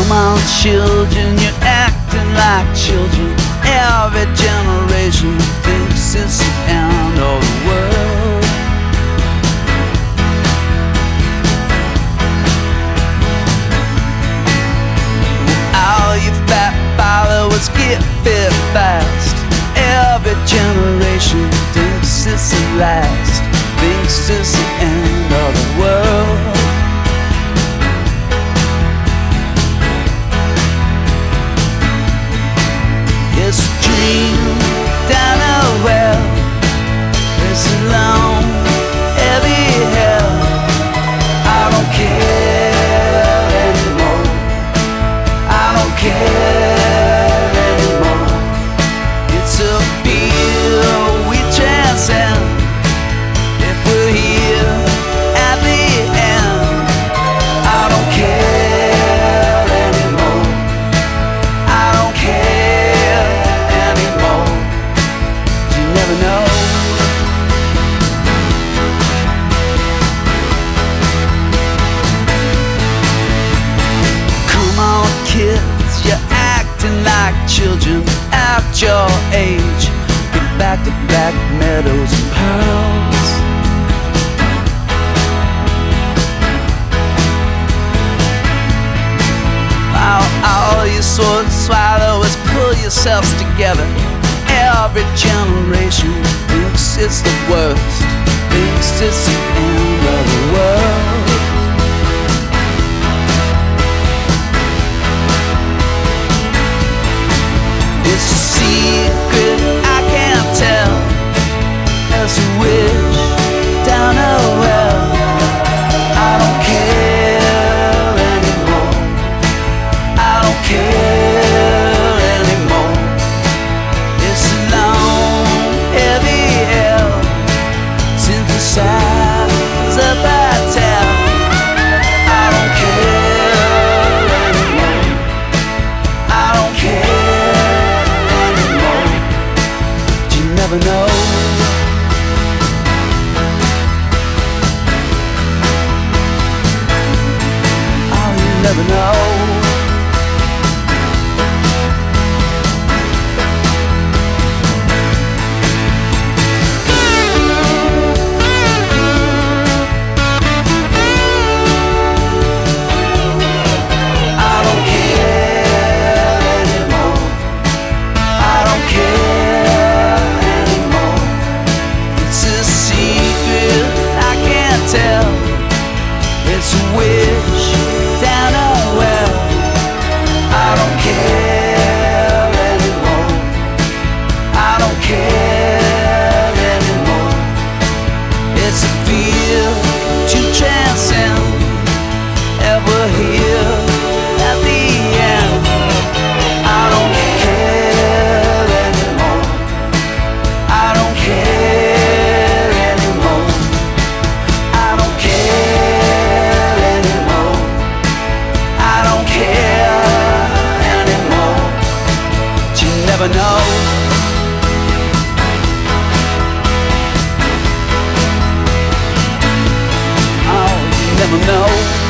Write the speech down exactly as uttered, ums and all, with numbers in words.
Come on, children, you're acting like children. Every generation thinks it's the end of the world. All you fat followers get fit fast. Every generation thinks it's the last, thinks it's the end of the world. It's a dream down a well. It's a long, heavy hell. I don't care anymore. I don't care anymore. It's a field we transcend. If we're here at the end, I don't care anymore. I don't care anymore. You never know. Come on, kids, you're acting like children at your age. Get back to black meadows and pearls. All, all you sword swallowers, pull yourselves together. Every generation thinks it's the worst, thinks it's the end of the world. It's a secret I can't tell. There's a wish down a well. I don't care anymore. I don't care anymore. It's a long, heavy hell. Synthesizer by tell. I don't care anymore. I don't care anymore. You never know. Oh, you never know. I don't care anymore. I don't care anymore. It's a secret I can't tell. It's a wish down a well. I don't care anymore. I don't care anymore. It's a field to transcend. Ever here at the end. I don't care anymore. I don't care anymore. I don't care anymore. I don't care anymore. You never know. Oh, you never know.